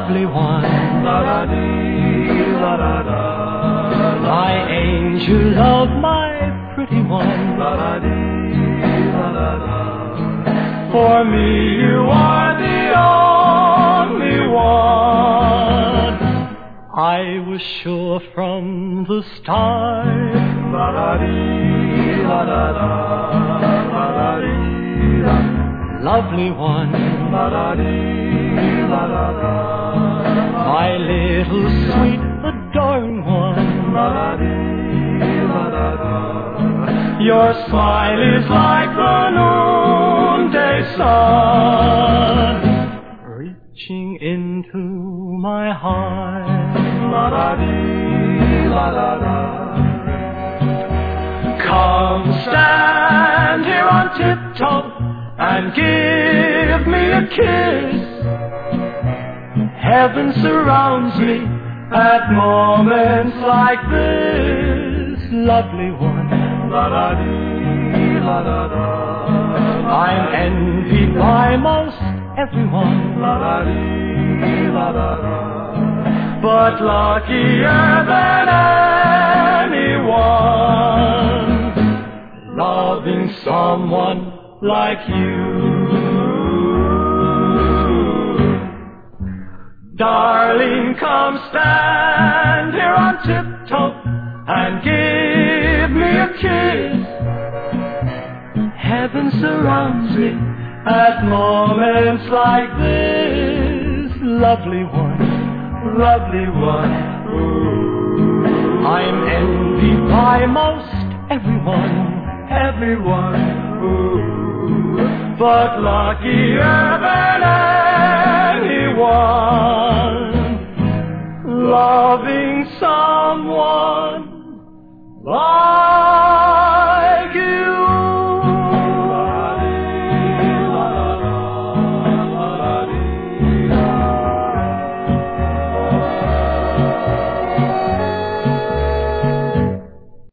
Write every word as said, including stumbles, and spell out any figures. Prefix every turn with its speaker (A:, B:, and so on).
A: lovely one,
B: la-da-dee, la-da-da,
A: my angel love, my pretty one,
B: la-da-dee, la-da-da.
A: for me you are the only one. I was sure from the start,
B: La-da-dee, la-da-da, la-da-dee, la.
A: lovely one,
B: La-da-dee, la-da-da,
A: my little sweet adoring one.
B: la-da-dee, la-da-da.
A: Your smile is like the noonday sun, reaching into my heart.
B: La-da-dee, la-da-da.
A: Come stand here on tiptoe and give me a kiss. Heaven surrounds me at moments like this, lovely one.
B: La-da-dee, la-da-da.
A: I'm envied by most everyone,
B: La-da-dee, la-da-da.
A: but luckier than anyone, loving someone like you. Darling, come stand here on tiptoe and give me a kiss. Heaven surrounds me at moments like this, lovely one, lovely one. Ooh. I'm envied by most everyone, everyone, ooh, but luckier than